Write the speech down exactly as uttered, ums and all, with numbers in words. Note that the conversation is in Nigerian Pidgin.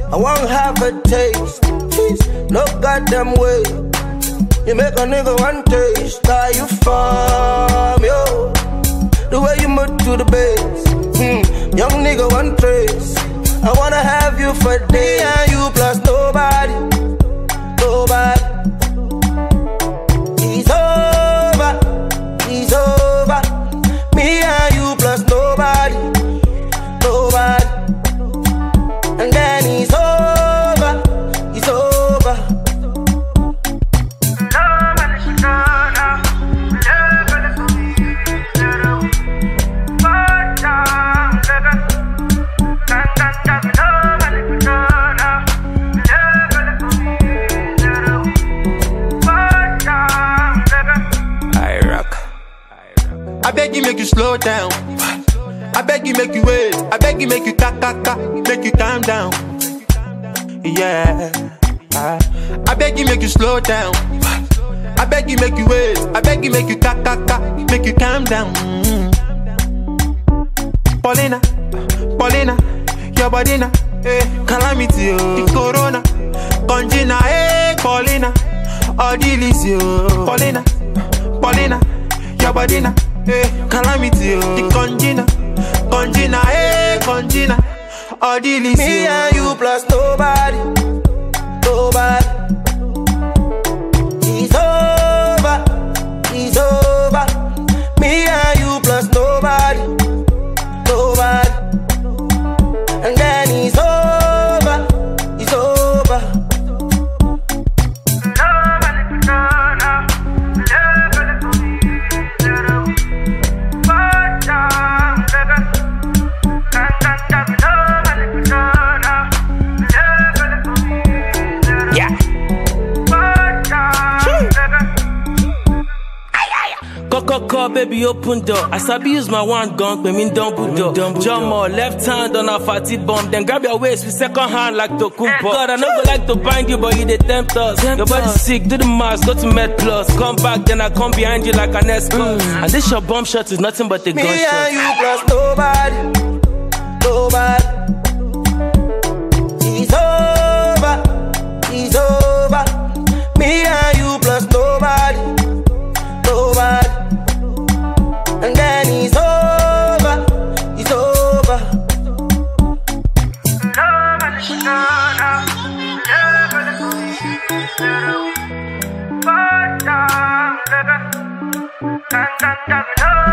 I won't have a taste. No goddamn way. You make a nigga one taste. Are you from, yo? The way you move to the bass. Mm, young nigga one trace. I wanna have you for day and you plus nobody. Nobody. It's over. It's over. Me and you plus nobody. Nobody. And then it's over. It's over. I beg you make you slow down. I beg you make you wait. I beg you make you ka ka ka, make you calm down. Yeah. I beg you make you slow down. I beg you make you wait. I beg you make you ka ka ka, make you calm down. Paulina, Paulina, your body na, eh, calamity oh. The corona, conjina, eh, Paulina, all this yo. Paulina, Paulina, your body na. Hey, calamity, oh. The conjina, conjina, hey, conjina, all the list. Me and you plus nobody, nobody. It's over, it's over. Me and you plus nobody, nobody. And then it's over, it's over. Coco, baby, open door. I sabi use my one gun, but mean double door. Jump more, left hand on a fatty bomb. Then grab your waist with second hand like Tokumbo. God, I know go like to bind you, but you they tempt us. Tempt your body sick, do the mask, go to Med Plus. Come back, then I come behind you like an escort. Mm. And this your bomb shot is nothing but a gunshot. Me and you plus nobody, nobody. It's over, it's over. Me and you plus nobody, nobody. And then it's over, it's over. Love,